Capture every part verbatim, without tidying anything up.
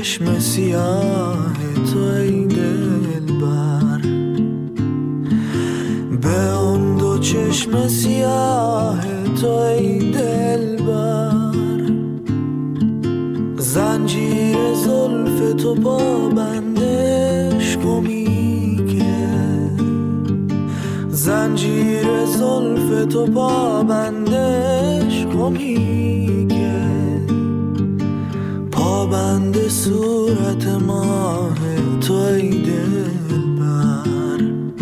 چشم سیاه تو ای دلبر، به اون دو چشم سیاه تو ای دلبر، زنجیر زلف تو پابندش گمی که، زنجیر زلف تو پابندش گمی که، پابند صورت ماه تو ای دلبر،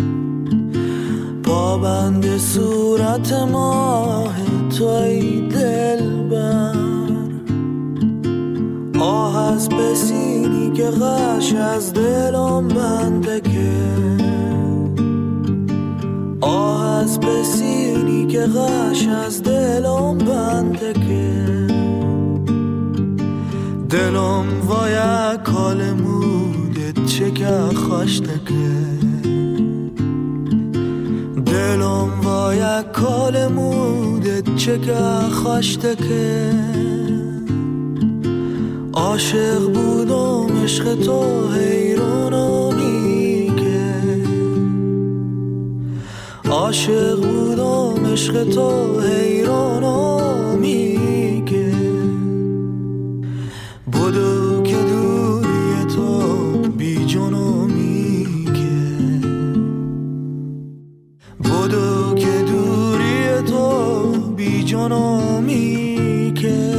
پابند صورت ماه تو ای دلبر، آه از بسینی که غش از دلم بنده که، آه از بسینی که غش از دلم بنده که، دلم وای کال مودت چه که خوشته که، دلم وای کال مودت چه که خوشته که، عاشق بودم عشق تو حیرانمی که، عاشق بودم عشق تو حیرانمی که، بدو که دوری تو بی جنمی که، بدو که دوری تو بی جنمی که.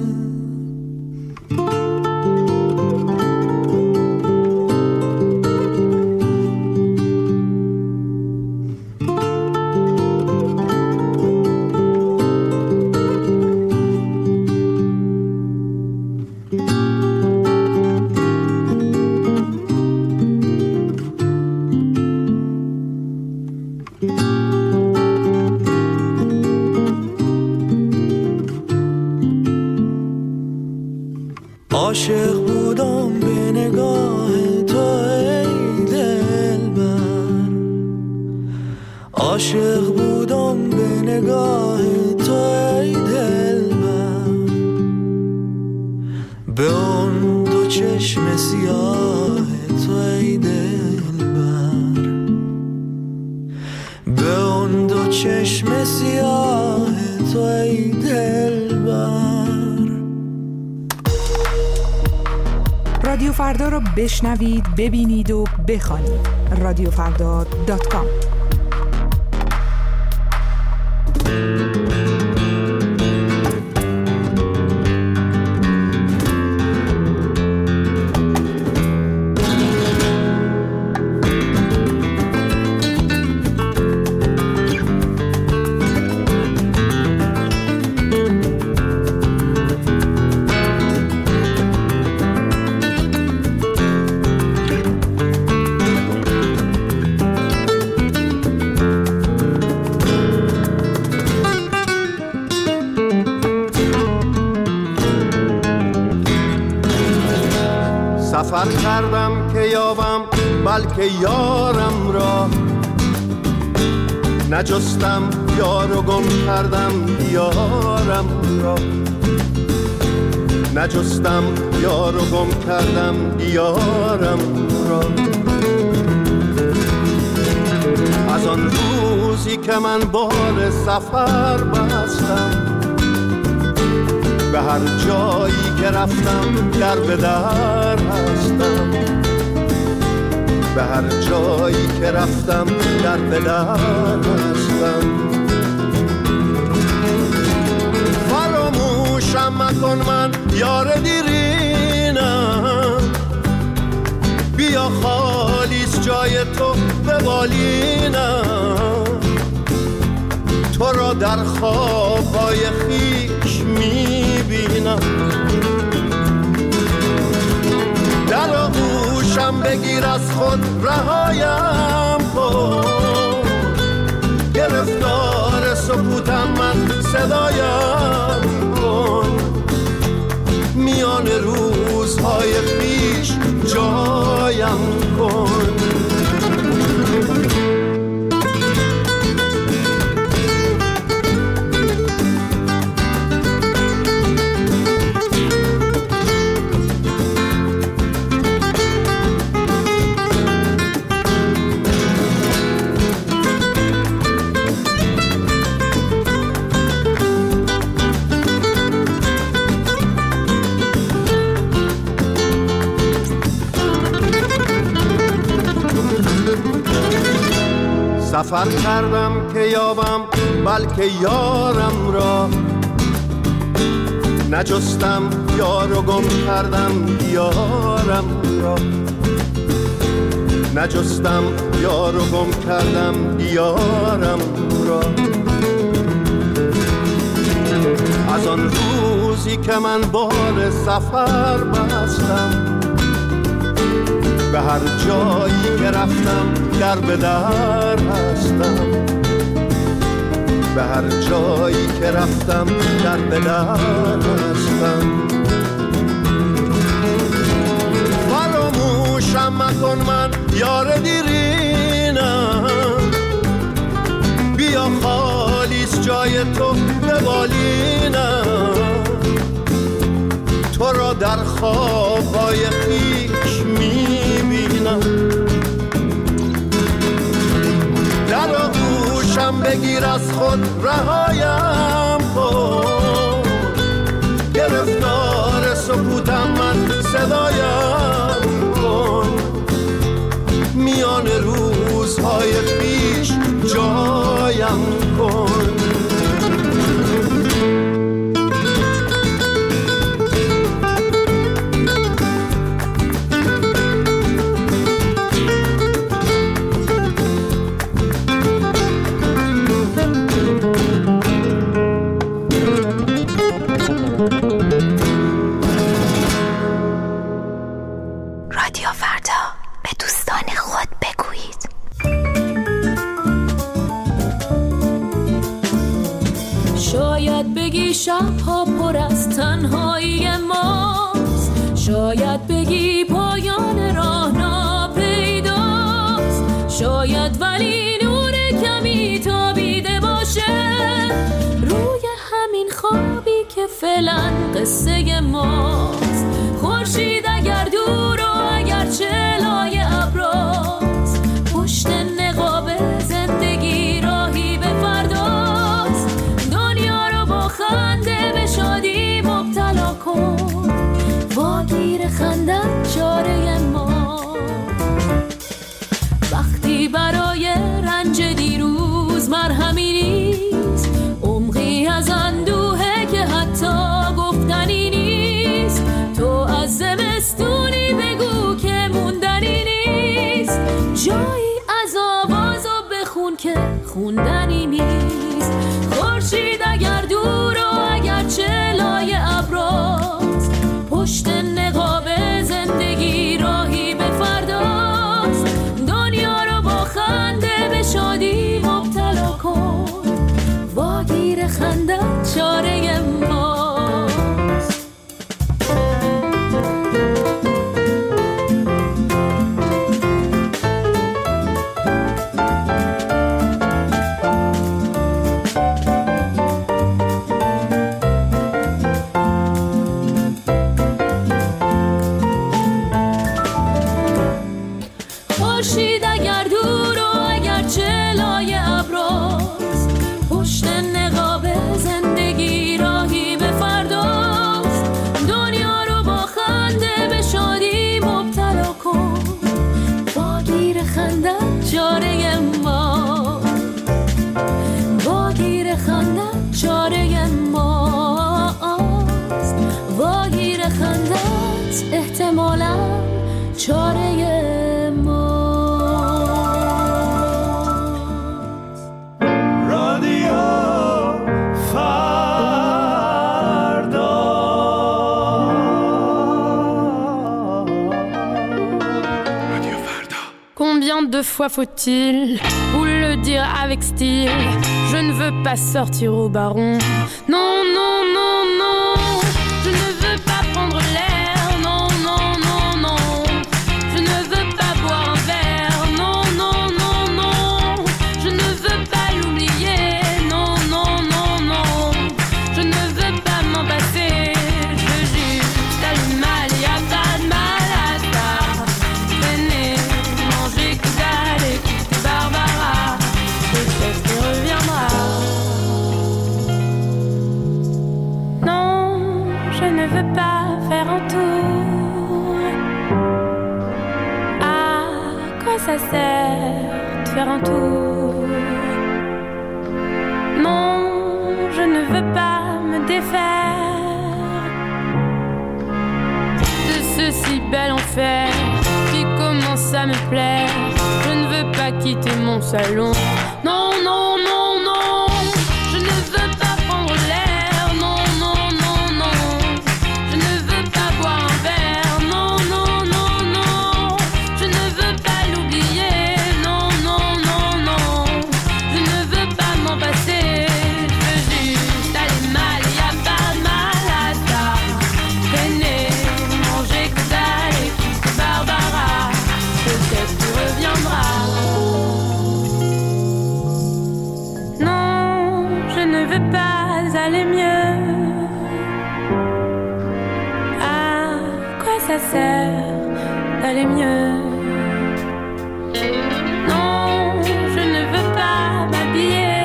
عاشق بودم به نگاه تو ای دلبر، عاشق بودم به نگاه تو ای دلبر، به اون دو چشم سیاه تو ای دلبر، به اون دو چشم سیاه تو ای دلبر. رادیو فردا رو بشنوید، ببینید و بخوانید. رادیو فردا دات کام. سفر کردم که یابم بلکه یارم را، نجستم یار و گم کردم یارم را، نجستم یار و گم کردم یارم را. از آن روزی که من بار سفر بستم، به هر جایی که رفتم در به در هستم، به هر جایی که رفتم در به در هستم. فراموشم مکن من یار دیرینم، بیا خالیست جای تو به بالینم، تو را در خوابهای خیش میبینم. در آغوشم بگیر از خود رهایم کن، گرفتار سکوتم من صدایم کن، میان روزهای خیش جایم کن. سفر کردم که یابم بلکه یارم را، نجستم یار و گم کردم یارم را، نجستم یار و گم کردم یارم را. از آن روزی که من بار سفر بستم، به هر جایی که رفتم در به در هستم، به هر جایی که رفتم در به در هستم. فراموشم مکن من یار دیرینم، بیا خالیست جای تو به بالینم، تو را در خوابهای خویش میبینم. در آغوشم بگیر از خود رهایم کن، گرفتار سکوتم من صدایم کن، میان روزهای پیش جایم کن. رادیو فردا، به دوستان خود بگویید. شاید بگی شبها پر از تنهایی ماست، شاید بگی پایان راه ناپیداست، شاید ولی نور کمی تابیده باشه روی همین خوابی که فعلا قصه ماست. خورشید اگر دور و اگر چلای ابراست، پشت نقاب زندگی راهی به فرداست. دنیا رو با خنده به شادی مبتلا کن، واگیر خندن چاره ما. وقتی برای رنج دیروز مرهمی نیست، عمقی از اندوهه که حتی گفتنی نیست. تو از زمستونی بگو که موندنی نیست، جایی از آوازو بخون که خوندنی نیست. خورشید اگر دور و اگر چلای ابراست، پشت نقاب زندگی راهی به فرداست. دنیا رو با خنده به شادی مبتلا کن، واگیر خنده چاره ماست. خورشید اگر دور و اگر چلای ابراست، پشت نقاب زندگی راهی به فرداست. دنیا رو با خنده به شادی مبتلا کن، واگیر خنده چاره ما، واگیر خنده چاره ماست. واگیر خندت احتمالاً چاره ما. Combien de fois faut-il vous le dire avec style? Je ne veux pas sortir au baron. Non, non, non, non. Je ne veux pas prendre l'air. Non, non, non, non. Je ne veux pas boire un verre. Non, non, non, non. Je ne veux pas l'oublier. Non, non, non, non. Je ne veux pas m'en passer. Je veux juste allumer, y a pas de mal à ça. Venez manger que dalle, écoute Barbara. Peut-être qu'il reviendra. Non, je ne veux pas faire un tour. À quoi ça sert de faire un tour? veux pas me défaire de ce si bel enfer qui commence à me plaire. Je ne veux pas quitter mon salon. Non, non, non, non. Je ne veux pas prendre l'air. Non, non, non, non. Je ne veux pas boire un verre. Non, non, non, non. Je ne veux pas l'oublier. Non, non, non, non. Je ne veux pas m'en passer. Je veux juste aller mal. Y a pas de mal à ça. Traîner, manger que dalle et que Barbara. Peut-être tu reviendras. Non, je ne veux pas aller mieux. À quoi ça sert d'aller mieux? Non, je ne veux pas m'habiller,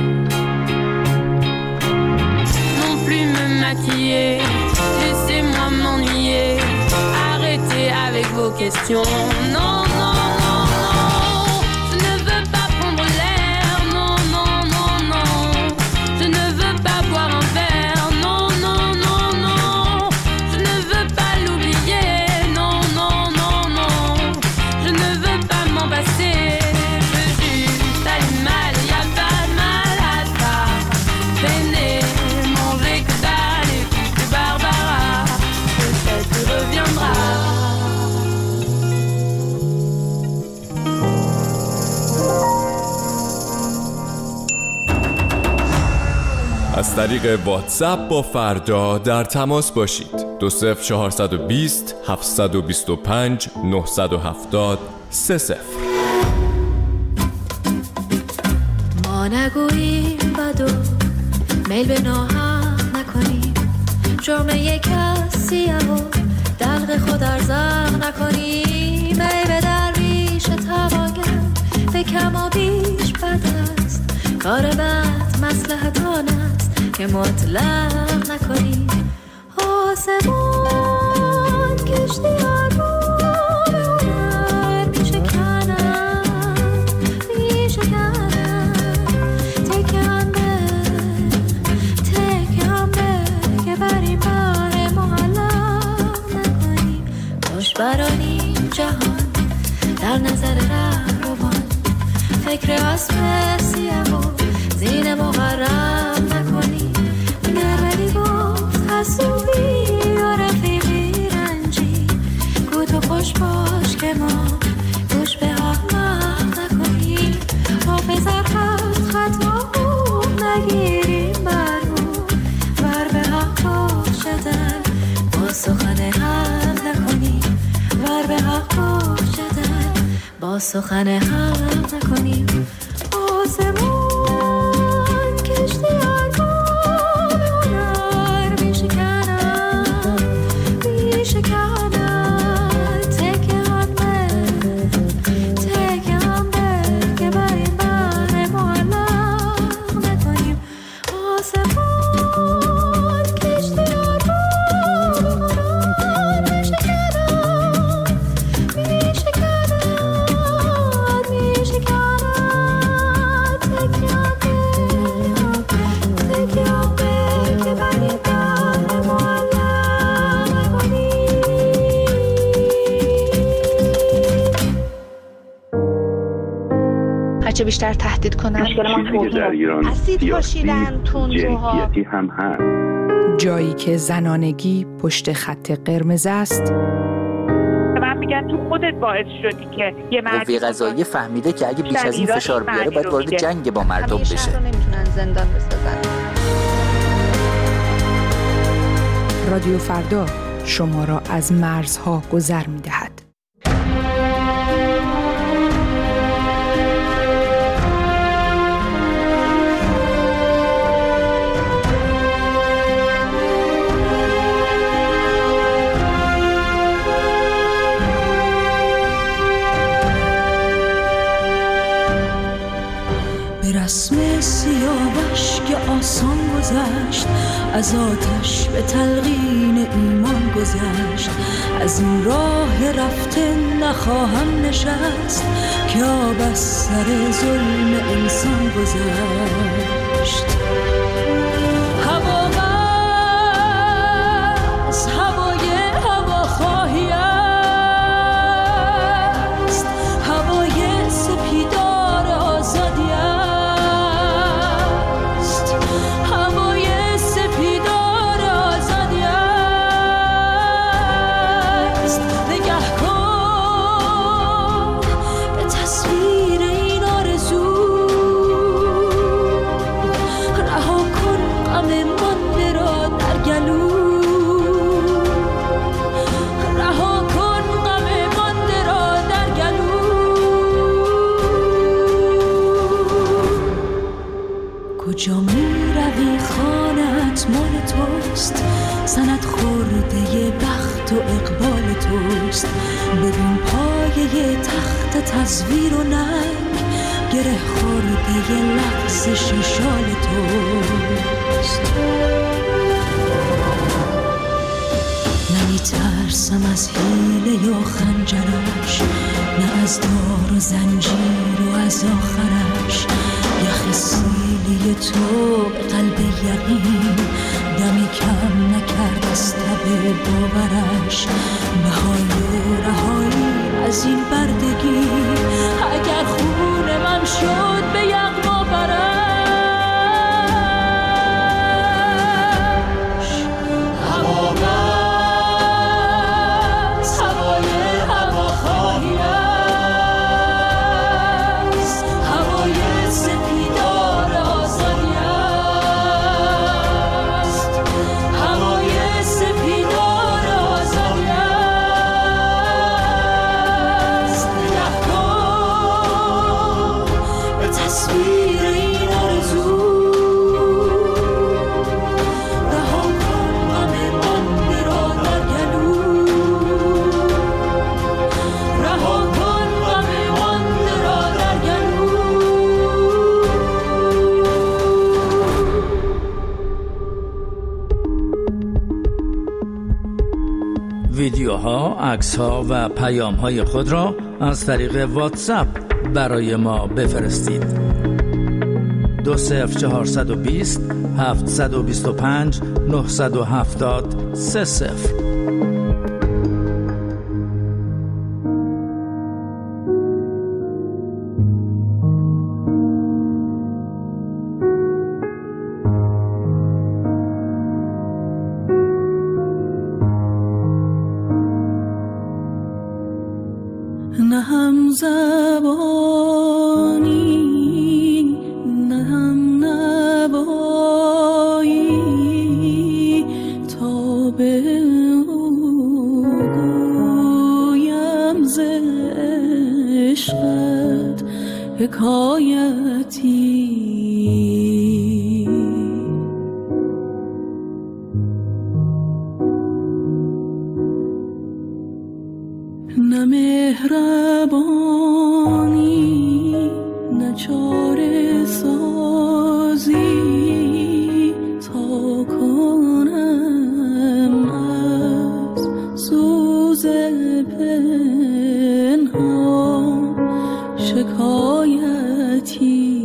non plus me maquiller. Laissez-moi m'ennuyer. Arrêtez avec vos questions. Non, non, non, non. Je ne veux pas prendre l'air. Non, non, non, non. Je ne veux pas boire un verre. Non, non, non, non. Je ne veux pas l'oublier. Non, non, non, non. Je ne veux pas m'en passer. Je veux juste aller mal. Y a pas de mal à ça. Traîner, manger que dalle et que Barbara. Peut-être tu reviendras. از طریق واتساپ با فردا در تماس باشید. دو صفر چهارصد و بیست هفتصد و بیست و پنج نهصد و هفتاد سه صفر. ما نگوییم بدو میل به ناحق نکنیم، جرم یک کسی و دلق خود ارزاق نکنیم. ای به درویش توانگر به کم و بیش بد است، کار بد مصلحت آن است که مطلق نکنیم. آسمان کشتی آروم هنر می شکنند می شکنند. تکیان به تکیان به که بر این بار معلق نکنیم. خوش برانیم جهان در نظر رهروان، فکر اسب سیه و زین مغرب نکنیم. گرولی گفت حسوبی و رفیقی رنجی، گو تو خوش باش که ما گوش به احمق نکنیم. حافظ هر خط خط ما خوب نگیریم بر رو، ور به حق باشدن با سخن حق نکنیم. ور به حق باشدن با سخن حق نکنیم. آسمان کشتی آرام هنر می شکنند می شکنند. تکیان به تکیان به که بر این بر معلق نکنیم. آسمان کشتی آرام هنر می شکنند می شکنند می شکنند. هرچه بیشتر تهدید کنن اسید پاشیدن تندروها هم هست. جایی که زنانگی پشت خط قرمز است. من میگن تو خودت باعث شدی که یه مرد قوه قضاییه فهمیده که اگه بیش از این فشار بیاره باید وارد جنگ با مردم بشه. همیشه رو نمیتونن زندان بسازن. رادیو فردا شما را از مرزها گذر می‌دهد. به رسم سیاوش که آسان گذشت، از آتش به تلقین ایمان گذشت. از این راه رفته نخواهم نشست، که آب از سر ظلم انسان گذشت. روی خانت مال توست، سند خورده بخت و اقبال توست. ببین پایه تخت تزویر و ننگ، گره خورده لغزش شال توست. نمی ترسم از حیله یا خنجرش، نه از دار و زنجیر و از آخرش. یخ سیلی تو به قلب یقین، دمی کم نکرد از تب باورش. بهای رهایی از این بردگی، اگر خون من شد به یغما برش. هوا بس هوای هوا خواهی است، هوای سپیدار آزادی است، هوای سپیدار آزادی است. نگه کن به تصویر این آرزو، رها کن غم مانده را در گلو، رها کن غم مانده را در گلو. ویدیوها، عکس‌ها و پیام‌های خود را از طریق واتساپ برای ما بفرستید. دو صفر چهارصد و بیست هفتصد و بیست و پنج نهصد و هفتاد سه صفر. نه هم زبانی نه هم نوایی، تا به او گویم ز عشقت حکایتی. نه مهربانی نه چاره سازی، تا کنم از سوز پنهان شکایتی.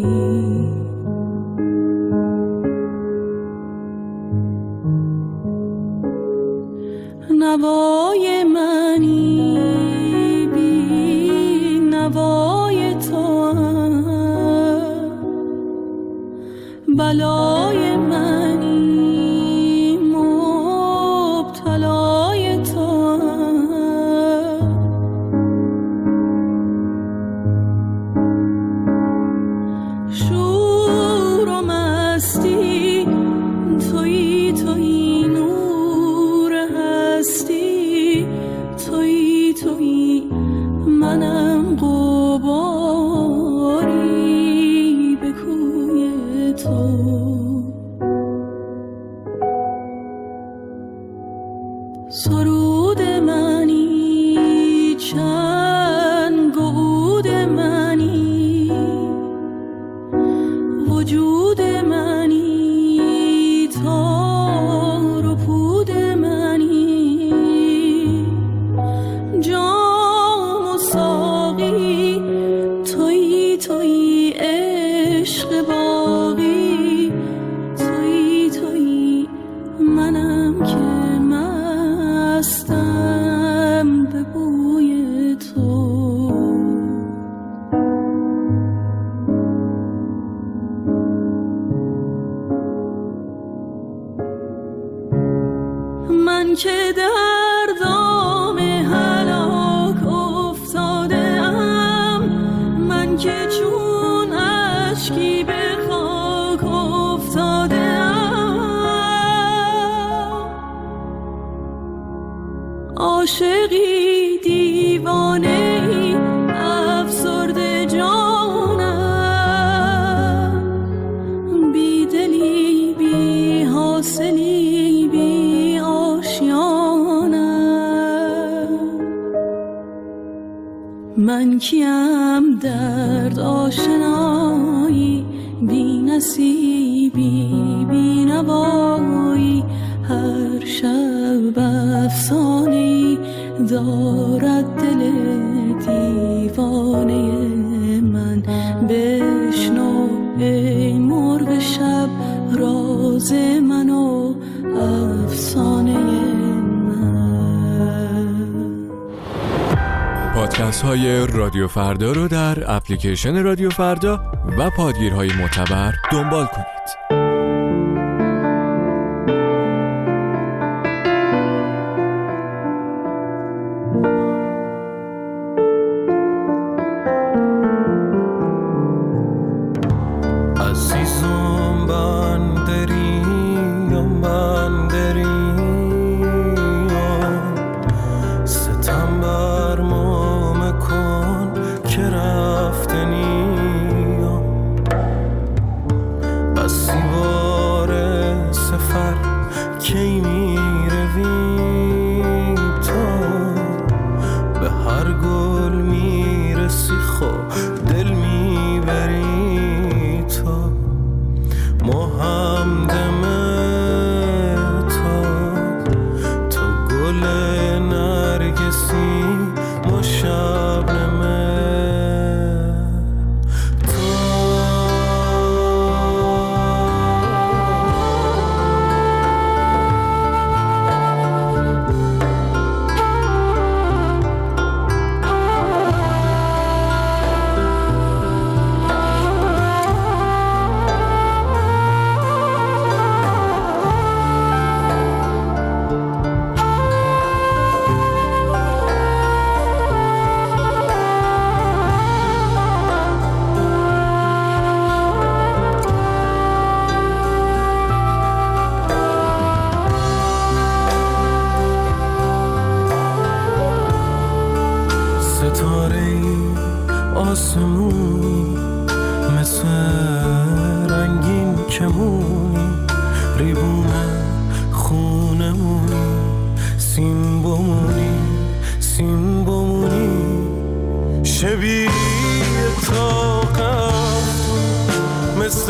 نوای منی بی نوای تو، بلای منی مبتلای تو. شور و مستی تویی، تویی نور هستی، تویی تویی منم غباری به کوی تو. سرود منی چنگ و عود منی، وجود منی تار و پود منی. جام و ساقی تویی، تویی عشق باقی، تویی تویی منم که مستم به بوی تو. من که در دام هلاک افتاده ام، من که چون اشکی به خاک افتاده ام. عاشقی دیوانه ای افسرده جانم، بی دلی حاصلی بی آشیانم. من کیم درد آشنایی بی نصیبی بی نوایی، هر شب افسانه‌ای دارد دل دیوانه من. بشنو ای مرغ شب راز من و افسانه من. پادکست های رادیو فردا رو در اپلیکیشن رادیو فردا و پادگیرهای معتبر دنبال کنید. آسمونی مثل رنگین کمونی، ریبونه خونمونی، سین بمونی سین بمونی، شبیه طاقم مثل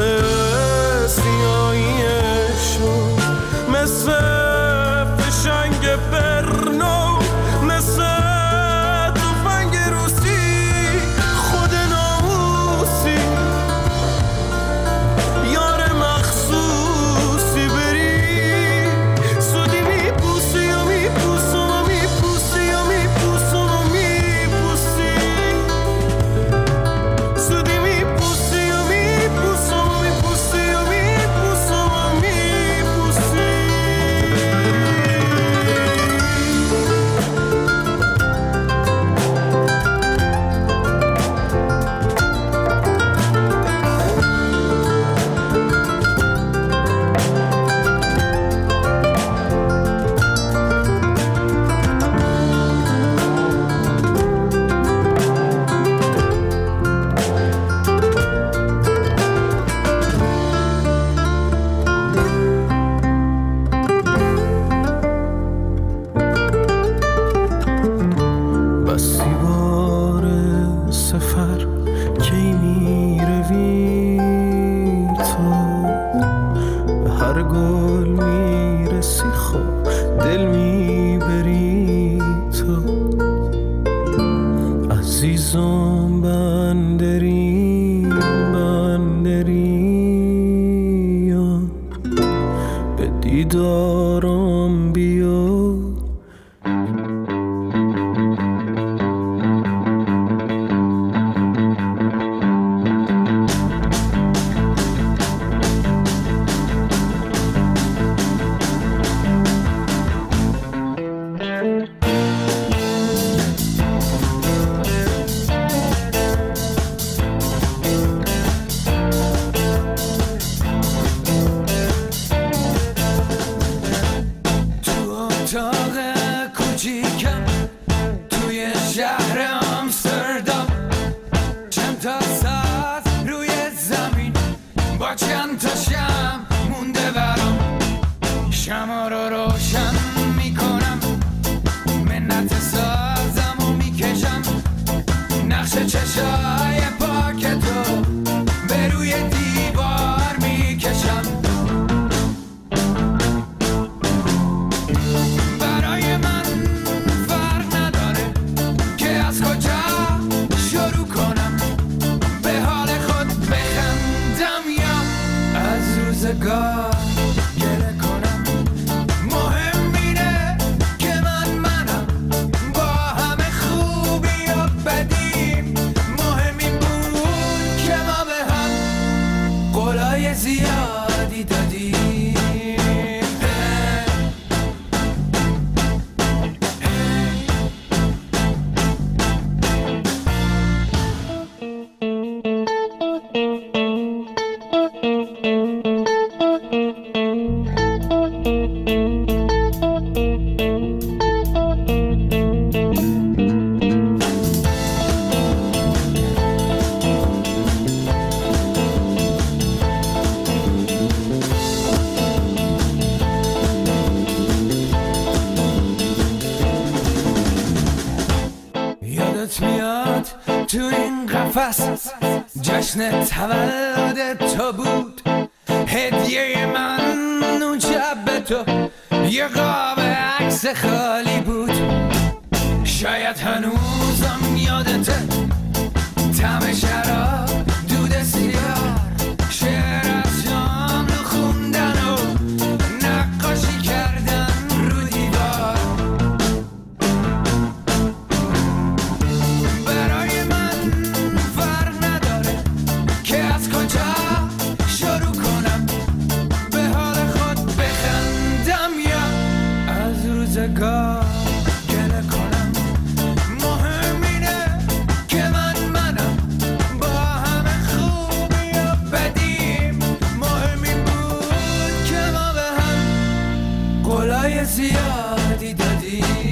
سیاهیشون، مثل فشنگ برنو، مثل تفنگ روسی، خود ناموسی، یار مخصوصی بری سودی میپوسی و میپوسم و میپوسی و میپوسم و میپوسی، سودی میپوسی و میپوسم و میپوسی و میپوسم و میپوسی. بسی بار سفر کی میروی تو، به هر گل میرسی خود دل میبری تو، عزیزم بندری بندری به دیدارم بیا. تو روزگار گله کنم. مهم اینه که من منم با همه خوبی و بدیم. مهم این بود که ما به هم قولای زیادی دادیم. میاد تو این قفس جشن تولد تو بود. هدیه من اون شب به تو یه قاب عکس خالی بود. شاید هنوزم یادته طعم شراب دود سیگار، شعر از شام رو خوندن و نقاشی کردن رو دیوار. برای من فرق نداره که از کجا شروع کنم، به حال خود بخندم یا از روزگار گله کنم. مهم اینه که من منم با همه خوبی و بدیم. مهم این بود که ما به هم قولای زیادی دادیم.